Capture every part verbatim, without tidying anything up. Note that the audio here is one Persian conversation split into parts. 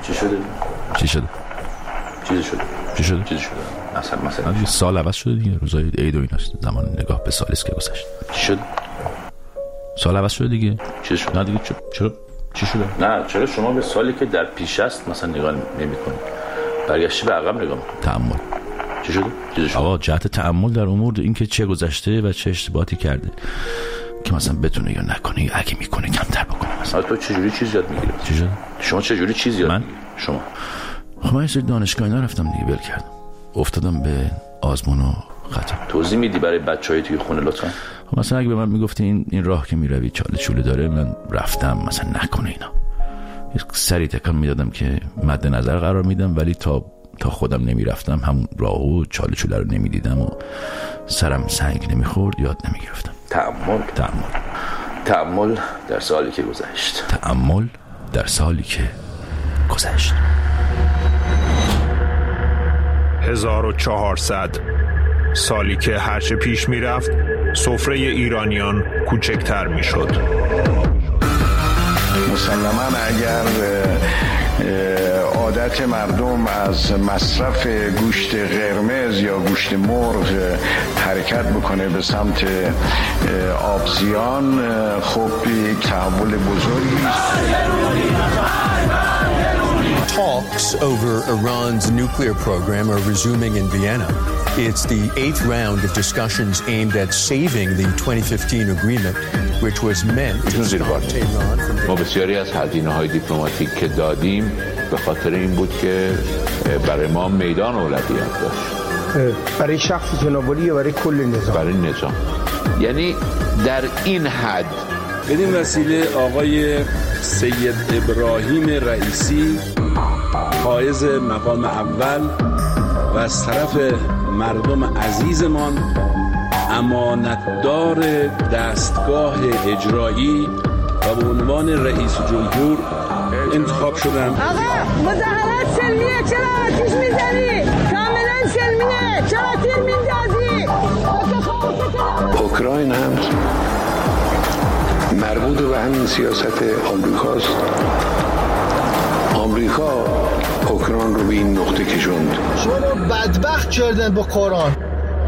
چی شده؟ چی شده؟ چیزی شده؟ چی شده؟ چیزی شده؟ مثلا مثلا دیگه سال عوض شده دیگه، روزای عید و ایناست، زمان نگاه به سالی که گذشت. چی شد؟ سال عوض شده دیگه. چی شد؟ نه دیگه چرا؟ چرا؟ چی شده؟ نه چرا شما به سالی که در پیش است مثلا نگاه نمی‌کنید؟ برگشتی به عقب نگاه می‌کنید. تأمل. چی شده؟ چیزی شد؟ آقا جهت تأمل در امور، این که چه گذشته و چه اشتباهاتی کرده که مثلا بتونه یا نکنه، یا اگه میکنه کمتر بکنه. مثلا تو چه جوری چیز یاد میگیری؟ چی شده؟ شما چه جوری چیز یاد من؟ میگیری؟ شما خب من یه سری دانشگاهی نرفتم دیگه، بل کردم، افتادم به آزمون و خطا. توضیح میدی برای بچهای توی خونه لطفا؟ خب مثلا اگه به من میگفتی این این راه که میروی چاله چوله داره، من رفتم مثلا نکنه اینا، یه سری تکان میدادم که مد نظر قرار میدم، ولی تا تا خودم نمیرفتم همون راه و چاله چوله رو نمیدیدم و سرم سنگ نمیخورد، یاد نمیگرفتم. تأمل تأمل تأمل در سالی که گذشت. تأمل در سالی که گذشت. هزار و چهارصد، سالی که هرچه پیش می رفت سفره ایرانیان کوچکتر می شد. مسلماً اگر عادت مردم از مصرف گوشت قرمز یا گوشت مرغ حرکت بکنه به سمت آبزیان، خب یک تحول بزرگی است. Talks over Iran's nuclear program are resuming in Vienna. It's the eighth round of discussions aimed at saving the twenty fifteen agreement, which was meant to stop Tehran from... ما بسیاری از هزینه‌های دیپلماتیک که دادیم به خاطر این بود که برای ما میدان اولویت داشت. برای شخص جنابالی یا برای کل نظام؟ برای نظام. یعنی در این حد. بدین وسیله آقای سید ابراهیم رئیسی فائز مقام اول و از طرف مردم عزیزمان امانتدار دستگاه اجرایی و به عنوان رئیس جمهور انتخاب شدم. آقا مظاهرات سلمیه، چرا آتیش میزنی؟ کاملا سلمیه، چرا تیر میندازی؟ اوکراین هم مربوط به همین سیاست آمریکاست. آمریکا اوکراین رو به این نقطه کشوند. شما بدبخت کردن با قرآن.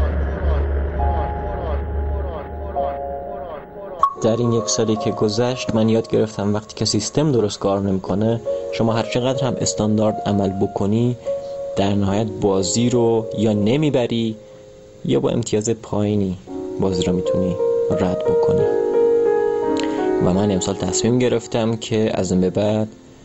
در این یک سالی که گذشت من یاد گرفتم وقتی که سیستم درست کار نمیکنه، شما هر چقدر هم استاندارد عمل بکنی، در نهایت بازی رو یا نمیبری یا با امتیاز پایینی بازی رو میتونی رد بکنی. و من امسال تصمیم گرفتم که از این به بعد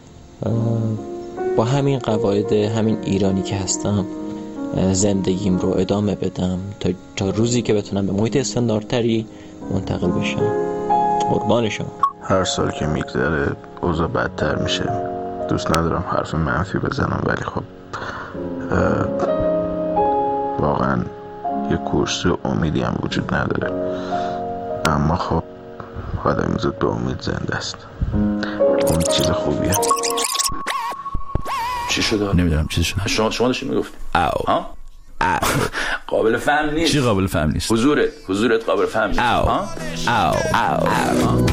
با همین قواعد، همین ایرانی که هستم، زندگیم رو ادامه بدم تا, تا روزی که بتونم به محیط استانداردتری منتقل بشم. قربان شما. هر سال که میگذره اوضاع بدتر میشه. دوست ندارم حرف منفی بزنم، ولی خب واقعا یه کورس امیدی هم وجود نداره، اما خب آدم زود به امید زنده است. امید چیز خوبیه. چی شده؟ نمیدونم چی شده. شما شما داشتی میگفتی او ها او قابل فهم نیست. چی قابل فهم نیست؟ حضورت حضورت قابل فهم نیست. او او او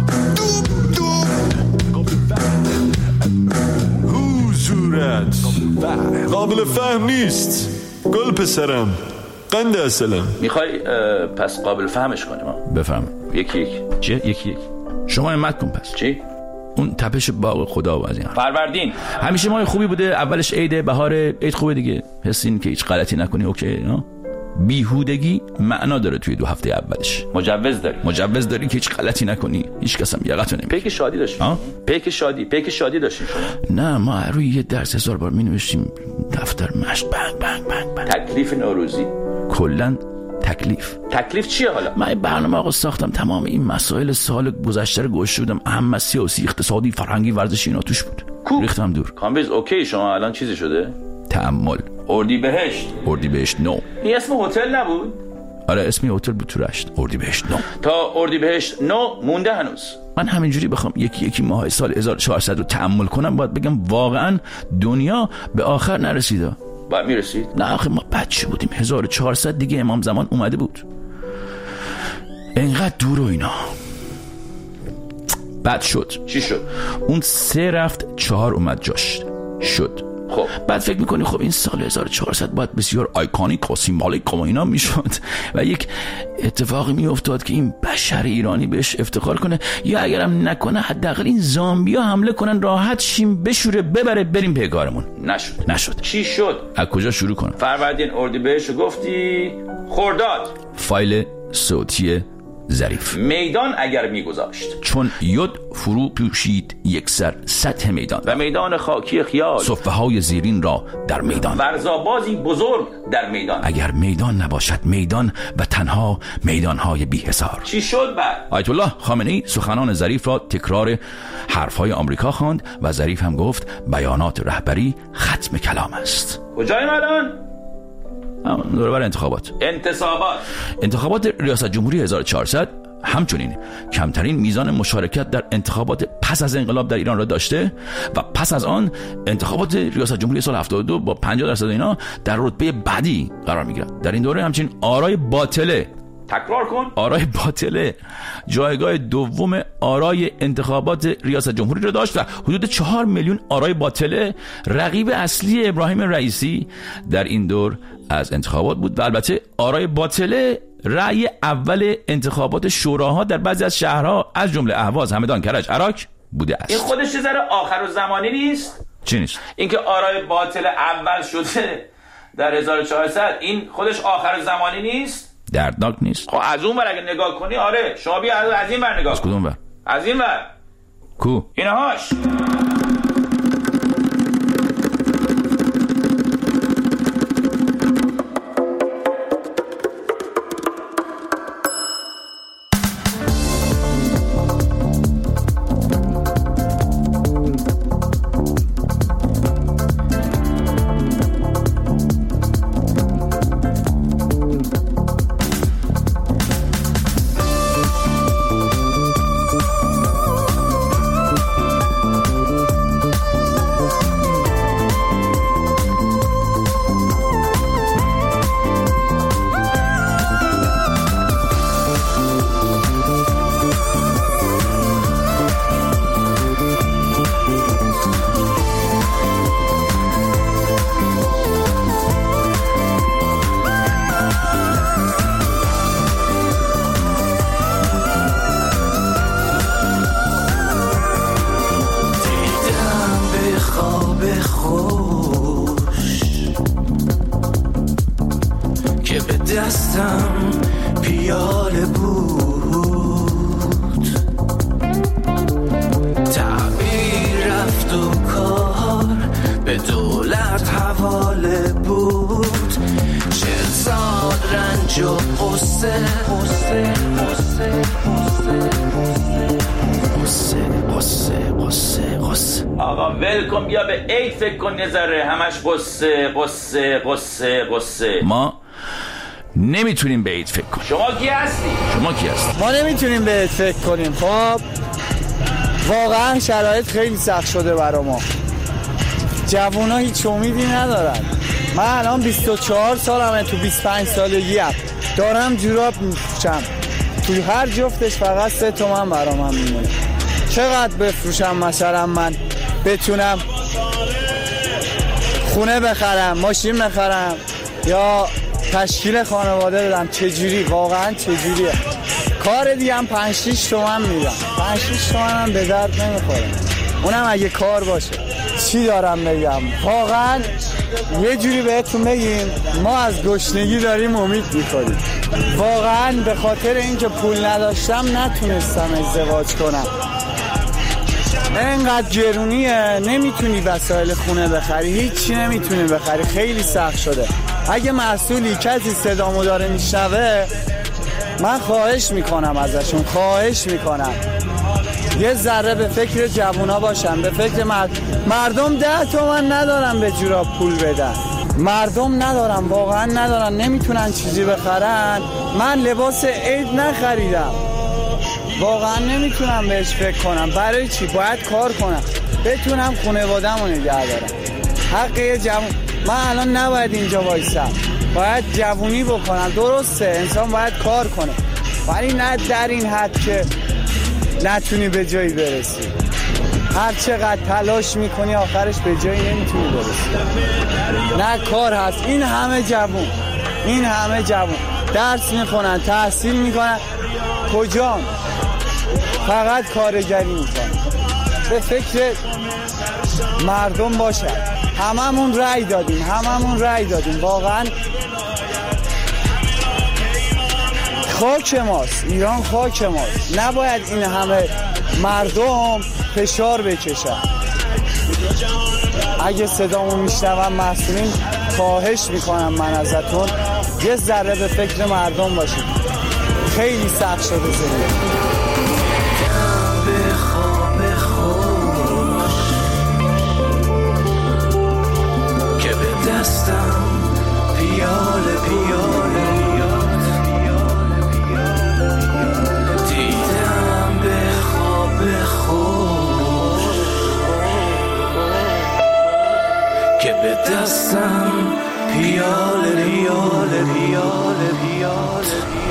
حضورت قابل فهم نیست. گل پسرم، قند اصلم. میخوای پس قابل فهمش کنیم؟ بفهم. یکی یکی چی؟ یکی یکی شما همت کن. پس چی؟ اون تپش باغ خدا و از این فروردین همیشه ماه خوبی بوده، اولش عید، بهار عید خوبه دیگه، حسین که هیچ غلطی نکنی اوکی. نه بیهودگی معنا داره توی دو هفته اولش. مجوز داری مجوز داری که هیچ غلطی نکنی، هیچ کس هم یقتو نمیگیره. پیک شادی داشتیم. پیک شادی پیک شادی داشتیم شما؟ نه ما روی یه درس هزار بار می نوشتیم دفتر مشت بنگ بنگ بنگ بنگ. تکلیف نوروزی کلا تکلیف تکلیف چیه حالا؟ من برنامه آقا ساختم، تمام این مسائل سال گذشته رو گوش شدم، اهم سیاسی، اقتصادی، فرهنگی، ورزشی اینا توش بود. ریختم دور. کامبیز اوکی. شما الان چیزی شده؟ تأمل. اردیبهشت. اردیبهشت نو. این اسم هتل نبود؟ آره اسم هتل بود تو رشت. اردیبهشت نو. تا اردیبهشت نو مونده هنوز. من همینجوری بخوام یکی یکی ماه سال هزار و چهارصد رو تأمل کنم، باید بگم واقعا دنیا به آخر نرسیده. باید میرسید؟ نه آخه ما بچه بودیم، هزار و چهارصد دیگه امام زمان اومده بود، انقدر دور و اینا. بد شد. چی شد؟ اون سه رفت چهار اومد جاش. شد. خب بعد فکر میکنی خب این سال هزار و چهارصد باید بسیار آیکونیک و سیمبولیک و اینا میشد و یک اتفاقی میافتاد که این بشر ایرانی بهش افتخار کنه، یا اگرم نکنه حداقل این زامبیا حمله کنن راحت شیم بشوره ببره بریم پیکارمون. نشد. نشد. چی شد؟ از کجا شروع کنم؟ فروردین اردیبهشت گفتی، خرداد فایل صوتی ظریف. میدان اگر میگذاشت چون یود فرو پوشید یک سر سطح میدان و میدان خاکی خیال، صفحه های زیرین را در میدان، ورزابازی بزرگ در میدان. اگر میدان نباشد میدان و تنها میدان های بی حصار. چی شد بعد؟ آیت الله خامنه‌ای سخنان ظریف را تکرار حرفهای آمریکا خواند و ظریف هم گفت بیانات رهبری ختم کلام است. کجاییم الان؟ دور بر انتخابات انتصابات انتخابات ریاست جمهوری هزار و چهارصد همچنین کمترین میزان مشارکت در انتخابات پس از انقلاب در ایران را داشته و پس از آن انتخابات ریاست جمهوری سال هفتاد و دو با پنجاه درصد اینا در رتبه بعدی قرار میگیرد. در این دوره همچنین آرای باطله تکرار کن آرای باطله جایگاه دوم آرای انتخابات ریاست جمهوری را داشت و حدود چهار میلیون آرای باطله رقیب اصلی ابراهیم رئیسی در این دور از انتخابات بود و البته آرای باطله رأی اول انتخابات شوراها در بعضی از شهرها از جمله اهواز، همدان، کرج، عراق بوده است. این خودش چه ذره آخر و زمانی نیست؟ چی نیست؟ اینکه آرای باطل اول شده در هزار و چهارصد این خودش آخر و زمانی نیست؟ دردناک نیست؟ خب از اون ور اگه نگاه کنی آره، شما بیا از این ور نگاه. از کدوم ور؟ از این ور. کو؟ اینهاش. دستم پیاله بود، تعبیر رفت و کار به دولت حواله بود. چل سال رنج و قصه قصه قصه قصه قصه قصه قصه. آقا ولکن بیا به عید فکر کن نذاره همش قصه قصه قصه قصه. ما نمیتونیم به عید فکر کنیم. شما کی هستی؟ شما کی هستی؟ ما نمیتونیم به عید فکر کنیم. خب واقعا شرایط خیلی سخت شده برا ما. جوونا هیچ امیدی ندارن. من الان بیست و چهار سالمه، تو بیست و پنج سالگیم دارم جوراب میفروشم، توی هر جفتش فقط سه تومن برا من میمونه. چقدر بفروشم مثلا من بتونم خونه بخرم، ماشین بخرم یا تشکیل خانواده بدم؟ چجوری؟ واقعا چجوریه؟ کار دیگه هم پنج شیش تومن میدم، پنج شیش تومن هم به درد نمیخوره، اونم اگه کار باشه. چی دارم بگم؟ واقعا یه جوری بهتون بگیم ما از گشنگی داریم امید میکنیم. واقعا به خاطر اینکه پول نداشتم نتونستم ازدواج کنم. اینقدر گرونیه، نمیتونی وسایل خونه بخری، هیچی نمیتونی بخری، خیلی سخت شده. اگه مسئولی کسی صدامو داره میشنوه، من خواهش میکنم ازشون، خواهش میکنم یه ذره به فکر جوونا باشن، به فکر مرد... مردم ده تومن ندارن به جوراب پول بدن، مردم ندارن، واقعا ندارن، نمیتونن چیزی بخرن. من لباس عید نخریدم، واقعا نمیتونم بهش فکر کنم. برای چی؟ باید کار کنم بتونم خانواده‌مو نگه دارم. حق یه جوون، من الان نباید اینجا وایسم، باید جوونی بکنم. درسته انسان باید کار کنه، ولی نه در این حد که نتونی به جایی برسی. هر چقدر تلاش میکنی آخرش به جایی نمیتونی برسی. نه کار هست. این همه جوون این همه جوون درس میخونن، تحصیل میکنن، کجا؟ فقط کارگری میکنن. به فکر مردم باشد. هممون رأی دادیم هممون رأی دادیم واقعا خاک ماست، ایران خاک ماست. نباید این همه مردم فشار بکشن. اگه صدامو میشنون مسئولین خواهش میکنم من ازتون یه ذره به فکر مردم باشید. خیلی سخت شده زندگی. که به دستم پیاله پیاله دیدم به خواب خوش که به دستم پیاله پیاله پیاله پیاله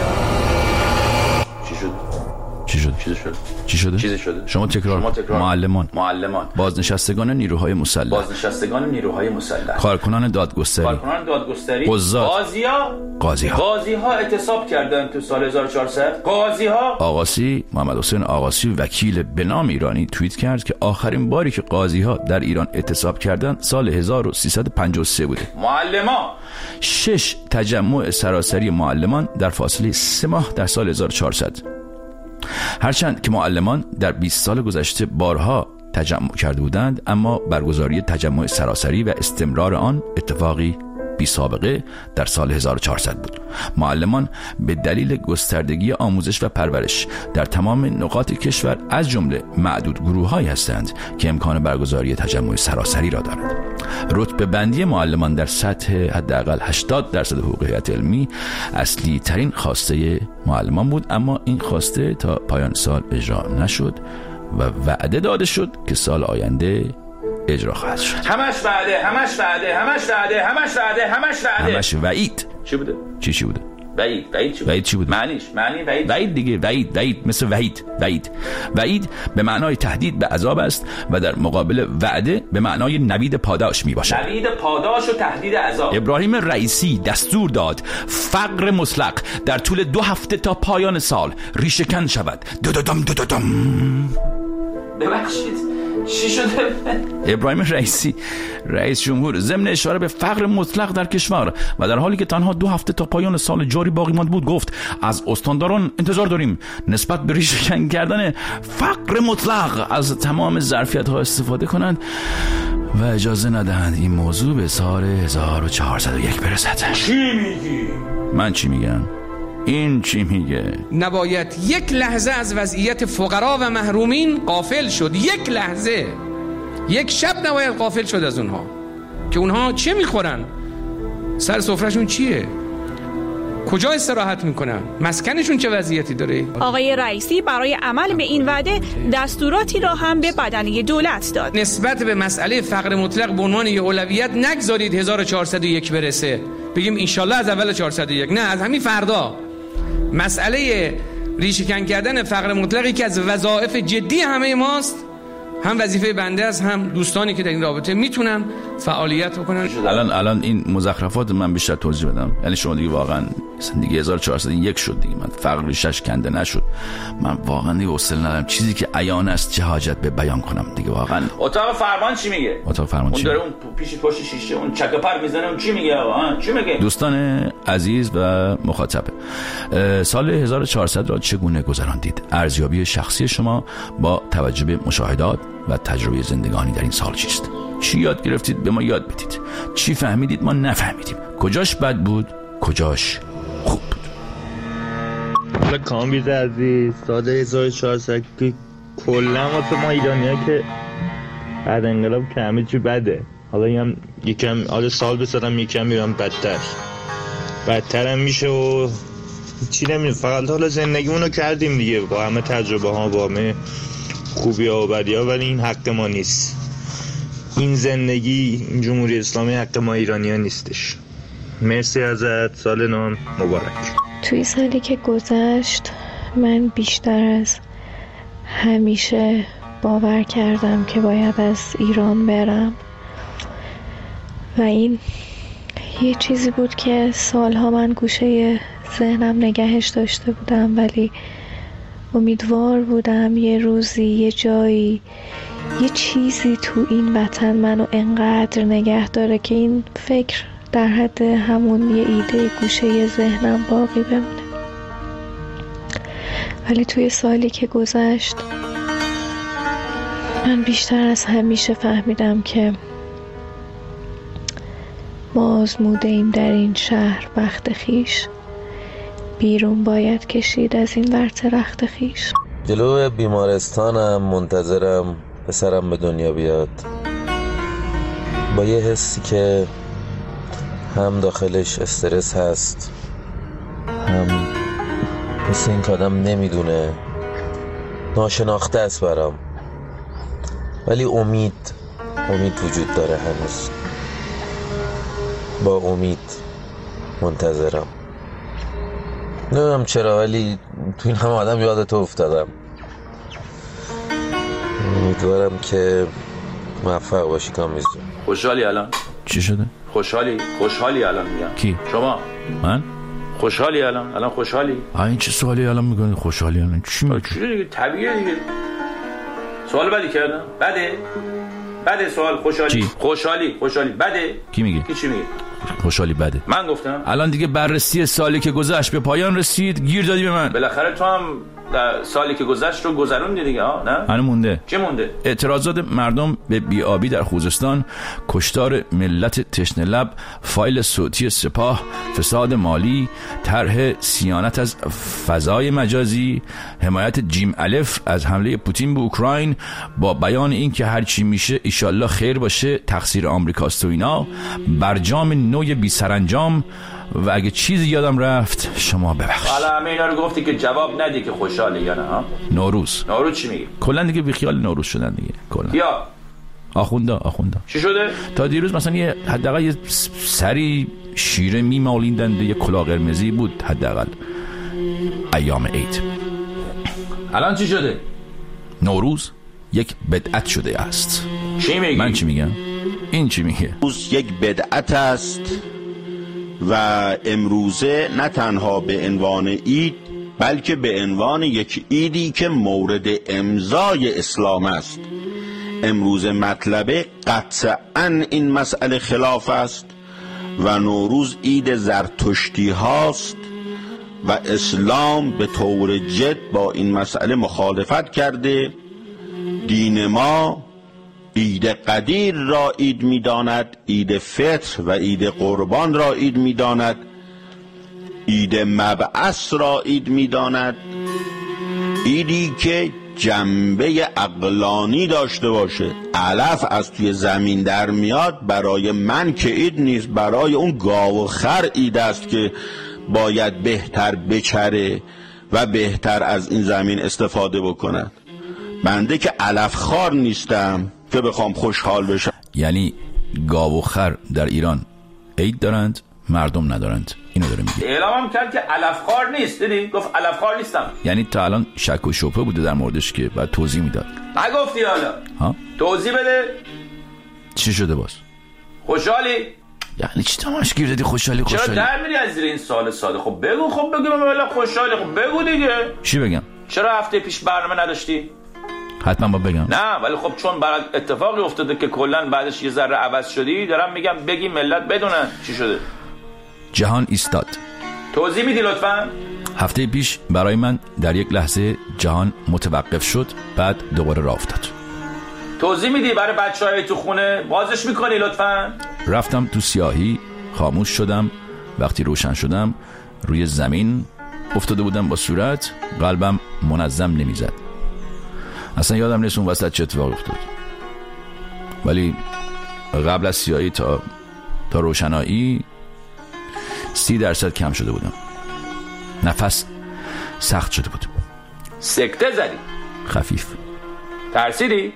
چی شد؟ چی شد؟ چیزی شد؟ چی شده؟ چیزی شده؟ شما تکرار, شما تکرار. معلمان معلمان بازنشستگان نیروهای مسلح بازنشستگان نیروهای مسلح کارکنان دادگستری کارکنان دادگستری قضات قاضی‌ها قاضی‌ها قاضی‌ها اعتصاب کردن تو سال هزار و چهارصد. قاضی‌ها آقاسی محمد حسین آقاسی وکیل به نام ایرانی توییت کرد که آخرین باری که قاضی‌ها در ایران اعتصاب کردند سال هزار و سیصد و پنجاه و سه بوده. معلمان شش تجمع سراسری معلمان در فاصله سه ماه در سال هزار و چهارصد. هرچند که معلمان در بیست سال گذشته بارها تجمع کرده بودند، اما برگزاری تجمع سراسری و استمرار آن اتفاقی بی سابقه در سال هزار و چهارصد بود. معلمان به دلیل گستردگی آموزش و پرورش در تمام نقاط کشور از جمله معدود گروه‌هایی هستند که امکان برگزاری تجمع سراسری را دارند. رتبه بندی معلمان در سطح حداقل هشتاد درصد حقوق هیئت علمی اصلی ترین خواسته معلمان بود، اما این خواسته تا پایان سال اجرا نشد و وعده داده شد که سال آینده اجرا خواهد شد. همش وعده همش وعده همش وعده همش وعده همش وعده همش وعید. چی بوده؟ چی چی بوده؟ وعید وعید چی بود؟ وعید چی بود؟ معنیش معنی وعید وعید دیگه وعید وعید مثل وعید وعید وعید به معنای تهدید به عذاب است و در مقابل وعده به معنای نوید پاداش می باشد. نوید پاداش و تهدید عذاب. ابراهیم رئیسی دستور داد فقر مطلق در طول دو هفته تا پایان سال ریشه‌کن شود. دودم دودم. ببخشید چی شده؟ ابراهیم رئیسی رئیس جمهور ضمن اشاره به فقر مطلق در کشور و در حالی که تنها دو هفته تا پایان سال جاری باقی مانده بود گفت از استانداران انتظار داریم نسبت به ریشه‌کن کردن فقر مطلق از تمام ظرفیت‌ها استفاده کنند و اجازه ندهند این موضوع به سال هزار و چهارصد و یک برسد. چی میگی؟ من چی میگم؟ این چی میگه؟ نباید یک لحظه از وضعیت فقرا و محرومین غافل شد. یک لحظه، یک شب نباید غافل شد از اونها که اونها چه میخورن، سر سفرهشون چیه، کجا استراحت میکنن، مسکنشون چه وضعیتی داره. آقای رئیسی برای عمل به این وعده دستوراتی را هم به بدنه دولت داد. نسبت به مسئله فقر مطلق به عنوان یه اولویت نگذارید هزار و چهارصد و یک برسه بگیم انشالله از اول چهارصد و یک، نه، از همین فردا. مسئله ریشه‌کن کردن فقر مطلقی که از وظایف جدی همه ماست، هم وظیفه بنده است هم دوستانی که در این رابطه میتونن فعالیت بکنن. الان الان این مزخرفات من بیشتر توضیح بدم. یعنی شما دیگه واقعا دیگه هزار و چهارصد و یک شد دیگه، من فقر ریشش کنده نشد. من واقعا دیگه حوصله ندارم چیزی که عیان است چه حاجت به بیان کنم دیگه واقعا. اتاق فرمان چی میگه؟ اتاق فرمان اون چی داره اون پیش پشت شیشه اون چکه پر میزنه، اون چی میگه آقا؟ چی میگه؟ دوستان عزیز و مخاطب، سال هزار و چهارصد را چگونه گذراندید؟ ارزیابی شخصی شما با توجه به مشاهدات و تجربه زندگانی در این سال چیست؟ چی یاد گرفتید به ما یاد بدید؟ چی فهمیدید ما نفهمیدیم؟ کجاش بد بود؟ کجاش خوب بود؟ حالا کامبیز عزیز، سال هزار و چهارصد که کلا واسه ما ایرانی‌ها که بعد انقلاب که همه چی بده. حالا هم یکم حالا سال بسازم یکم میرم بدتر بدتر هم میشه و چی نمیدونم. فقط حالا زندگیمونو کردیم دیگه با همه تجربه ها با همه خوبی ها و بدی ها، ولی این حق ما نیست. این زندگی، این جمهوری اسلامی حق ما ایرانی ها نیستش. مرسی ازت، سال نو مبارک. توی سالی که گذشت من بیشتر از همیشه باور کردم که باید از ایران برم و این یه چیزی بود که سالها من گوشه ذهنم نگهش داشته بودم، ولی امیدوار بودم یه روزی یه جایی یه چیزی تو این وطن منو انقدر نگه داره که این فکر در حد همون یه ایده گوشه ذهنم باقی بمونه. ولی توی سالی که گذشت من بیشتر از همیشه فهمیدم که ما آزموده ایم در این شهر بخت خیش، بیرون باید کشید از این ورط رخت خیش. جلو بیمارستانم منتظرم پسرم به دنیا بیاد، با یه حسی که هم داخلش استرس هست، هم مثل این که آدم نمیدونه، ناشناخته است برام، ولی امید امید وجود داره هنوز. با امید منتظرم. نمیدونم چرا ولی تو این همه آدم یادت افتادم. امیدوارم که موفق باشی کامیز جون. خوشحالی الان؟ چی شده؟ خوشحالی؟ خوشحالی الان میگم. کی؟ شما. من؟ خوشحالی الان؟ الان خوشحالی؟ این چه سوالی الان میکنی؟ خوشحالی الان چی میگی؟ چی دیگه؟ طبیعیه دیگه. سوال بدی کردم؟ بده؟ بده سوال خوشحالی؟ چی؟ خوشحالی خوشحالی بده؟ کی میگه؟ کی چی میگه؟ خوشحالی بده. من گفتم. الان دیگه بررسی سالی که گذشت به پایان رسید، گیر دادی به من. بالاخره تو هم در سالی که گذشت رو گذروندی دیگه ها، نه؟ هنوز مونده. چه مونده؟ اعتراضات مردم به بی‌آبی در خوزستان، کشتار ملت تشنه لب، فایل صوتی سپاه، فساد مالی، طرح صیانت از فضای مجازی، حمایت جیم الف از حمله پوتین به اوکراین با بیان این که هر چی میشه ایشالله خیر باشه، تقصیر آمریکاست و اینا، برجام نوع بی سرانجام و اگه چیزی یادم رفت شما ببخشید. حالا همه اینا رو گفتی که جواب ندی که خوشحالی یا نه ها؟ نوروز. نوروز چی میگی؟ کلا دیگه بی خیال نوروز شدن دیگه کلا. یا آخوندا آخوندا. چی شده؟ تا دیروز مثلا یه حداقل یه سری شیره میمالیندن، یه کلاه قرمزی بود حداقل ایام عید. الان چی شده؟ نوروز یک بدعت شده است. چی میگی؟ من چی میگم؟ این چی میگه؟ نوروز یک بدعت است و امروزه نه تنها به عنوان عید بلکه به عنوان یک عیدی که مورد امضای اسلام است. امروز مطلبه قطعاً این مسئله خلاف است و نوروز عید زرتشتی هاست و اسلام به طور جد با این مسئله مخالفت کرده. دین ما عید قدیر را عید می داند، عید فطر و عید قربان را عید می داند، عید مبعث را عید می داند، عیدی که جنبه عقلانی داشته باشه. علف از توی زمین در میاد، برای من که عید نیست، برای اون گاو و خر عید است که باید بهتر بچره و بهتر از این زمین استفاده بکند. بنده که علف خار نیستم که بخوام خوشحال بشم. یعنی گاو و خر در ایران عید دارند، مردم ندارند. اینو داره میگه. اعلامم کرد که علف خار نیست. دیدی؟ گفت علف خار نیستم. یعنی تا الان شک و شبهه بوده در موردش که بعد توضیح میداد. نگفتی حالا؟ ها؟ توضیح بده. چی شده باز؟ خوشحالی؟ یعنی چی تماش گیر دادی خوشحالی خوشحالی؟ چرا در میری از زیر این سوال ساده؟ خب بگو. خب بگو من خوشحالی. خب بگو دیگه. چی بگم؟ چرا هفته پیش برنامه نداشتی؟ حتما با بگم. نه ولی خب چون برات اتفاقی افتاده که کلا بعدش یه ذره عوض شدی، دارم میگم بگی ملت بدونن چی شده. جهان ایستاد. توضیح میدی لطفاً؟ هفته پیش برای من در یک لحظه جهان متوقف شد، بعد دوباره راه افتاد. توضیح میدی برای بچهای تو خونه؟ بازش میکنی لطفاً؟ رفتم تو سیاهی، خاموش شدم. وقتی روشن شدم روی زمین افتاده بودم با صورت، قلبم منظم نمیزد. اصلا یادم نیست اون وسط چه اتفاقی افتاد. ولی قبل از سیاهی تا تا روشنایی سی درصد کم شده بودم. نفس سخت شده بود. سکته زدی؟ خفیف. ترسیدی؟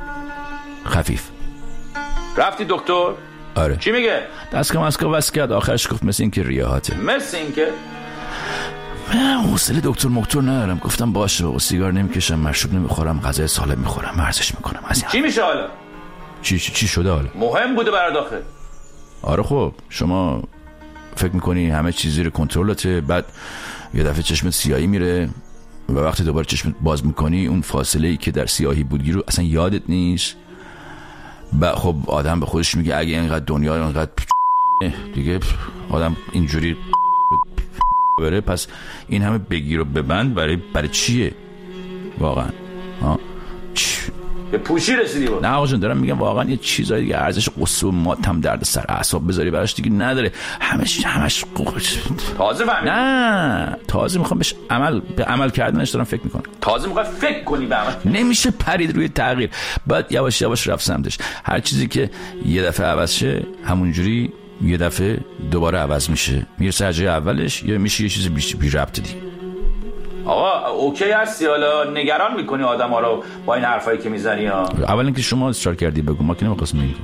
خفیف. رفتی دکتر؟ آره. چی میگه؟ دست کم از که وست کرد، آخرش گفت مثل این که ریاحته. مثل این که؟ من حوصله دکتر مکتر ندارم. گفتم باشه و سیگار نمیکشم، مشروب نمیخورم، غذای سالم میخورم، ورزش میکنم. از این چی میشه حالا؟ چی چی, چی شده حالا؟ مهم بوده برات آخه. آره خب شما فکر میکنی همه چیز زیر کنترلته، بعد یه دفعه چشمت سیاهی میره و وقتی دوباره چشمت باز میکنی اون فاصله ای که در سیاهی بودگی رو اصلا یادت نیست. بعد خب آدم به خودش میگه اگه اینقدر دنیا اینقدر دیگه آدم اینجوری بره، پس این همه بگیر و ببند برای برای چیه واقعا؟ ها به پوشی رسیدی بود؟ نه آقا جان دارم میگم واقعا یه چیزای دیگه ارزش قصه و ماتم درد سر اعصاب بذاری براش دیگه نداره. همش همش تازه فهمیدم. نه تازه میخوام بهش عمل به عمل کردنش دارم فکر میکنم. تازه میخوام فکر کنی به عمل. نمیشه پرید روی تغییر، باید یواش یواش رفت سمتش. هر چیزی که یه دفعه عوض شه همونجوری یه دفعه دوباره عوض میشه، میرسه از جای اولش یا میشه یه چیز بی, بی ربط دیگه. آقا اوکی هستی؟ حالا نگران میکنی آدم‌ها رو با این حرفایی که میزنی ها؟ اولا که شما اصرار کردی بگو، ما که نمی‌خواستیم بگیم.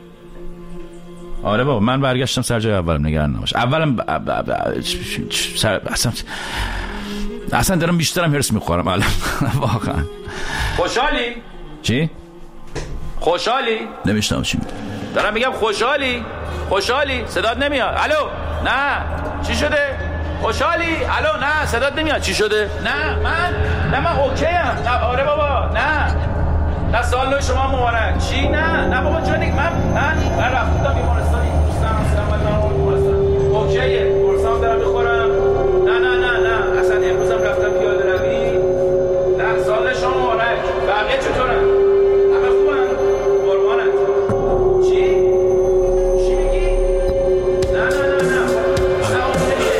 آره بابا من برگشتم سر جای اولم، نگران نباش. اولا ب... ب... ب... سر... اصلا اصلا دارم بیشترم هرس میخورم الان. واقعا خوشحالی؟ چی؟ خوشحالی؟ نمیشتم چی میگی؟ دارم میگم خوشحالی؟ خوشحالی؟ صدات نمیاد. الو؟ نه چی شده؟ خوشحالی؟ الو؟ نه صدات نمیاد. چی شده؟ نه من نه من اوکی ام. نه آره بابا نه نه سال شما مبارک. چی؟ نه نه بابا جون من من من رفتم بیمارستان دوستم اصلا من دارم بیمارستان اوکیه، قرصام دارم میخورم. نه نه نه نه اصلا امروزم رفتم پیاده روی. نه سال شما مبارک. بقیه چطورن؟ همه خوبن؟ قربانت. چی؟ چی میگی؟ نه نه نه نه نه اوکیه.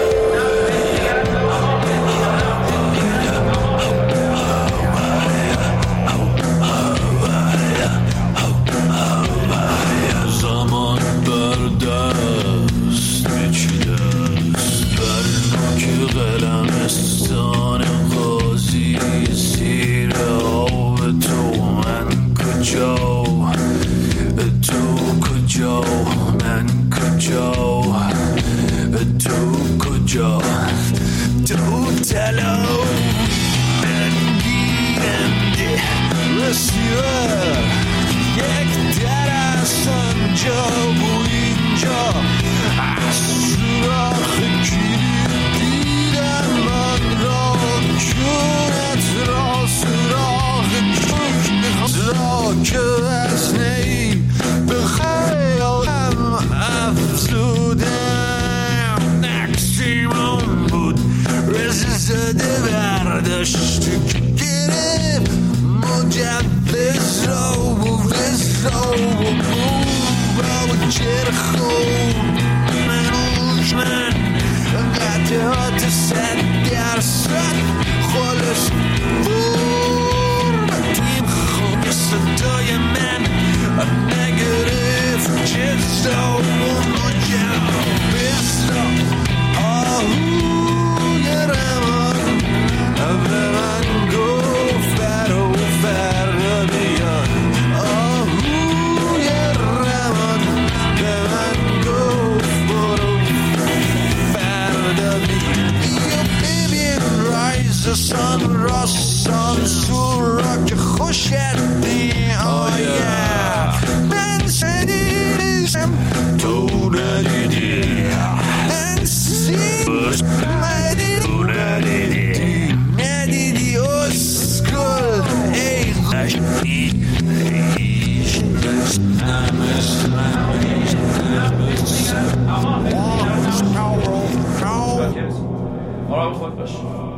زمان بر دست میچیده است بر نوک قلمستان قاضی، زیر آب تو من کجا، تو کجا، من کجا، تو کجا، تو طلا من گیرنده بسیار یک در از آنجا و اینجا از سراخ کلید دیدم من را کنت را سراخ کنت را که از نی به خیالم افزودم. نکسیمون بود رزی زده برداشت که گرفت مجوز را و وز را و بوبا و چرخو منوش من قطعات صد درصد خالص بور تیم خوب صدای من نگرفت جزا و مجوز را آهوی رمان به من گفت برو فردا بیاد. آهوی رمان به من گفت برو فردا بیاد. ببین رایز سان راستان سور را که خوشدی آیا من شدیدشم تو ندیدی من سیبش تو ندیدی ندیدی اسکل ای غشنی ایش نمش نمش نمش آرام خود باش.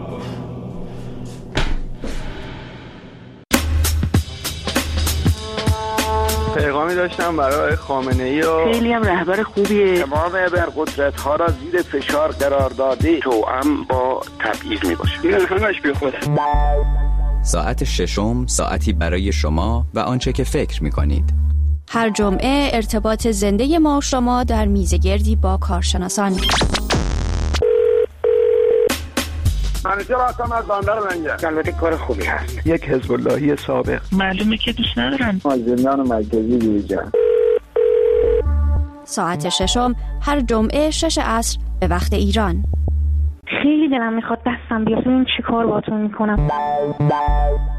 پیغامی داشتم برای خامنه ای و خیلی هم رهبر خوبیه. تمام ابرقدرت ها را زیر فشار قرار داده توأم با تبعیض می باشه. این همش بی خوده. ساعت ششم ساعتی برای شما و آنچه که فکر می کنید. هر جمعه ارتباط زنده ما شما در میزگردی با کارشناسان. منیجر هستم از بندر منجر. البته کار خوبی هست. یک حزب اللهی سابق. معلومه که دوست ندارن. مازندران مرکزی بیرجان. ساعت ششم هر جمعه شش عصر به وقت ایران. خیلی دلم میخواد دستم بیاد ببین چی کار باهاتون میکنم.